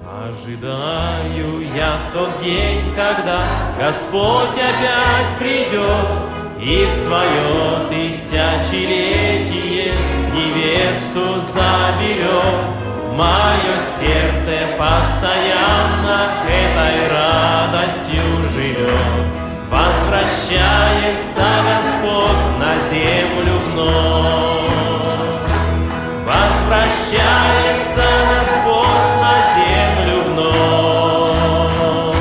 Ожидаю я тот день, когда Господь опять придет и в свое тысячелетие невесту заберет. Мое сердце постоянно этой радостью живет. Возвращается Господь на землю вновь. Возвращается Господь на землю вновь.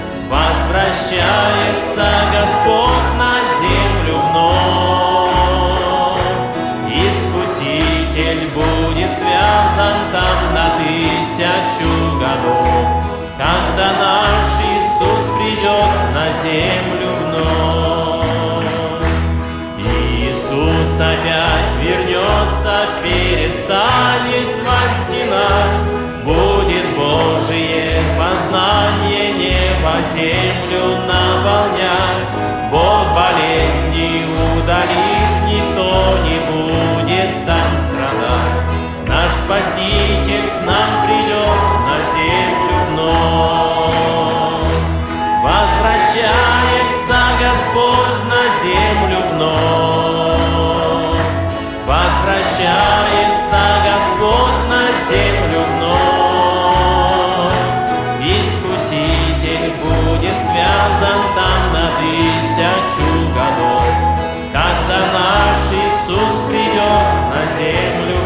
Возвращается Господь на землю вновь. Искуситель будет связан там на 1000 годов, когда наш Иисус придет на землю вновь. Иисус опять вернется, перестанет тьмать стена, будет Божие познание небо землю наполнять. Бог болезни удалит, никто не будет там страдать. Наш Спаситель к нам придет на землю вновь. Возвращается Господь на землю вновь. Возвращается Господь на землю вновь. Искуситель будет связан там на 1000 годов, когда наш Иисус придет на землю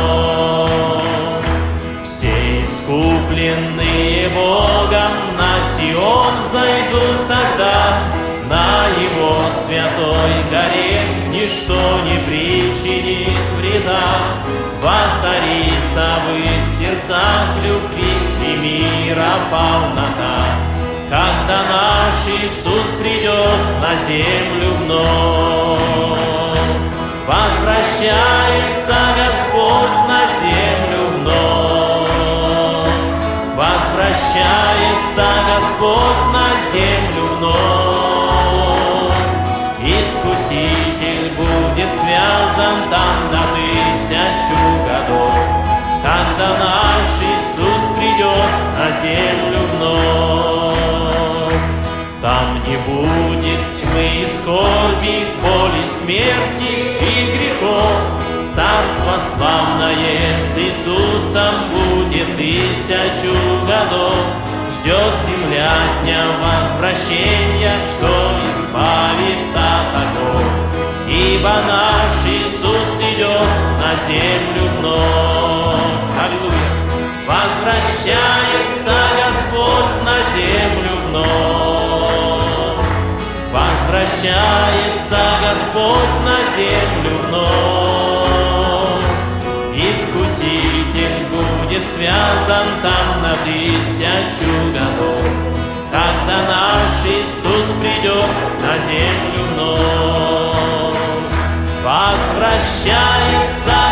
вновь. Все искупленные Богом на Сион зайдут тогда, на Его святой горе ничто не причинит вреда. Воцарится в их сердцах любви и мира полнота, когда наш Иисус придет на землю вновь. Возвращается Господь на землю вновь. Возвращается Господь на землю вновь. Искуситель будет связан там на 1000 годов, когда наш Иисус придет на землю вновь. Там не будет тьмы и скорби, боли, смерти и грехов. Царство славное с Иисусом будет 1000 годов. Ждет земля дня возвращения, что избавит от оков. Ибо наш Иисус идет на землю вновь. Аллилуйя! Возвращается Господь на землю вновь. Возвращается Господь на землю вновь. Искуситель будет связан там на 1000 годов, когда наш Иисус придет на землю вновь. Возвращается